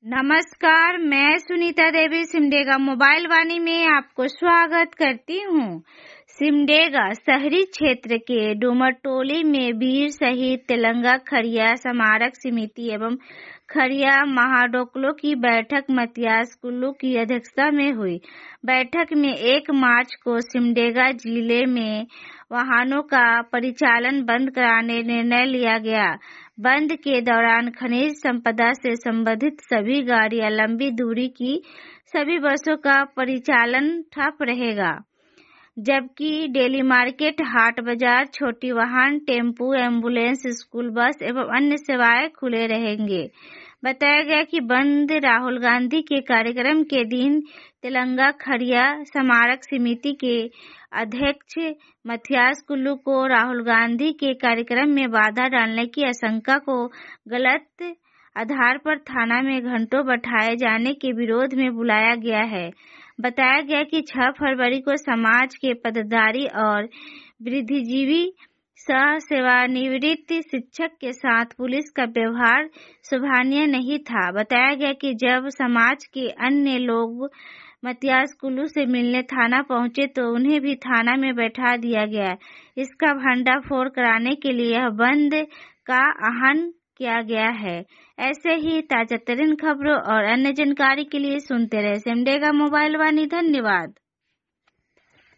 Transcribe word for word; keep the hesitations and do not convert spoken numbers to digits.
नमस्कार, मैं सुनीता देवी सिमडेगा मोबाइल वाणी में आपको स्वागत करती हूँ। सिमडेगा शहरी क्षेत्र के डुमरटोली में वीर शहीद तेलंगा खड़िया स्मारक समिति एवं खड़िया महाडोकलो की बैठक मतियास कुल्लू की अध्यक्षता में हुई। बैठक में एक मार्च को सिमडेगा जिले में वाहनों का परिचालन बंद कराने निर्णय लिया गया। बंद के दौरान खनिज संपदा से संबंधित सभी गाड़ियां, लंबी दूरी की सभी बसों का परिचालन ठप रहेगा, जबकि डेली मार्केट, हाट बाजार, छोटी वाहन, टेम्पू, एम्बुलेंस, स्कूल बस एवं अन्य सेवाएं खुले रहेंगे। बताया गया कि बंद राहुल गांधी के कार्यक्रम के दिन तेलंगा खड़िया स्मारक समिति के अध्यक्ष मथियास कुल्लू को राहुल गांधी के कार्यक्रम में बाधा डालने की आशंका को गलत आधार पर थाना में घंटों बैठाए जाने के विरोध में बुलाया गया है। बताया गया कि छह फरवरी को समाज के पदाधिकारी और बुद्धिजीवी सह सेवानिवृत्त शिक्षक के साथ पुलिस का व्यवहार शोभनीय नहीं था। बताया गया कि जब समाज के अन्य लोग मतियास कुल्लू से मिलने थाना पहुंचे तो उन्हें भी थाना में बैठा दिया गया। इसका भंडाफोड़ कराने के लिए यह बंद का आह्वान किया गया है। ऐसे ही ताजा तरीन खबरों और अन्य जानकारी के लिए सुनते रहे सिमडेगा मोबाइल वाणी। धन्यवाद।